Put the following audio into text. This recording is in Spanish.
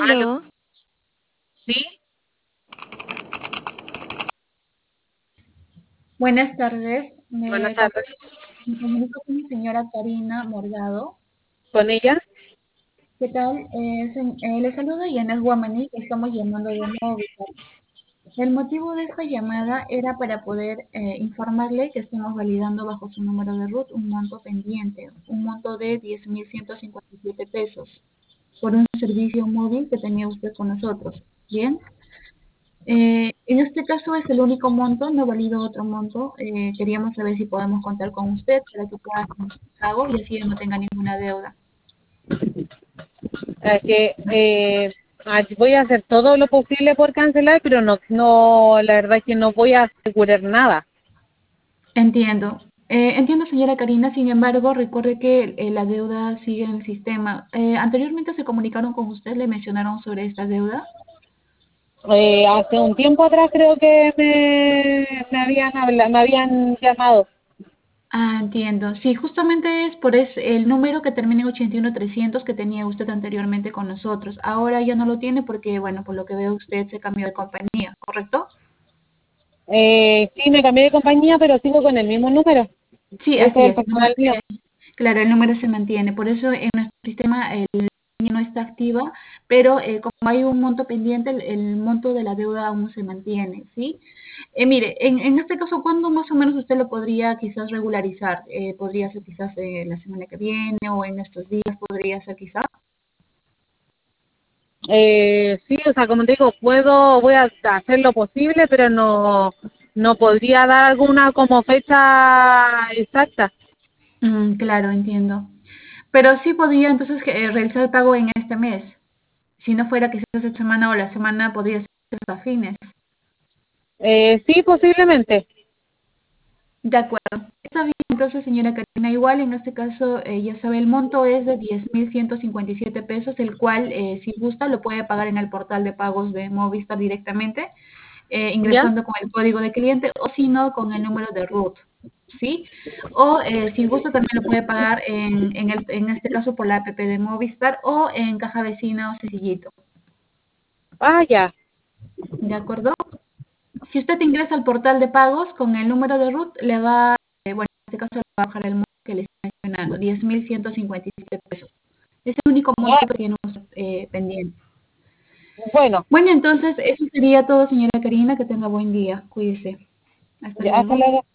Aló, Aló, sí, Buenas tardes, buenas tardes. me comunico con la señora Karina Morgado. ¿Con ella? ¿Qué tal? Le saludo Yanes Guamaní, que estamos llamando de Movistar. El motivo de esta llamada era para poder informarle que estamos validando bajo su número de RUT un monto pendiente, un monto de 10.157 pesos por un servicio móvil que tenía usted con nosotros. Bien. En este caso es el único monto, no valido otro monto. Queríamos saber si podemos contar con usted para que pueda hacer un pago y así no tenga ninguna deuda. Es que voy a hacer todo lo posible por cancelar, pero la verdad es que no voy a asegurar nada. Entiendo. Entiendo, señora Karina, sin embargo, recuerde que la deuda sigue en el sistema. Anteriormente se comunicaron con usted, le mencionaron sobre esta deuda. Hace un tiempo atrás creo que me habían llamado. Ah, entiendo. Sí, justamente es por el número que termina en 81300 que tenía usted anteriormente con nosotros. Ahora ya no lo tiene porque, bueno, por lo que veo usted se cambió de compañía, ¿correcto? Sí, me cambié de compañía, pero sigo con el mismo número. Sí, Ese así es el es. personal mío. Claro, el número se mantiene. Por eso en nuestro sistema el línea no está activa, pero como hay un monto pendiente, el monto de la deuda aún se mantiene, ¿sí? Mire, en este caso, ¿cuándo más o menos usted lo podría quizás regularizar? ¿Podría ser quizás la semana que viene o en estos días podría ser quizás? Sí, o sea, como te digo, voy a hacer lo posible, pero no podría dar alguna como fecha exacta. Claro, entiendo. Pero sí podría entonces realizar el pago en este mes. Si no fuera quizás esta semana o la semana, podría ser a fines. Sí, posiblemente. De acuerdo. Está bien, entonces, señora Karina, igual en este caso, ya sabe, el monto es de 10.157 pesos, el cual, si gusta, lo puede pagar en el portal de pagos de Movistar directamente, ¿Ya? ingresando con el código de cliente o si no, con el número de RUT, ¿sí? O si gusta, también lo puede pagar en este caso por la app de Movistar o en Caja Vecina o Sencillito, Ah, ya. ¿de acuerdo? Si usted ingresa al portal de pagos con el número de RUT, le va, bueno, en este caso le va a bajar el monto que le está mencionando, 10.157 pesos. Es el único monto Ah, que tiene usted pendiente. bueno, Bueno, entonces eso sería todo, señora Karina. Que tenga buen día. Cuídese. Hasta ya, hasta luego. luego.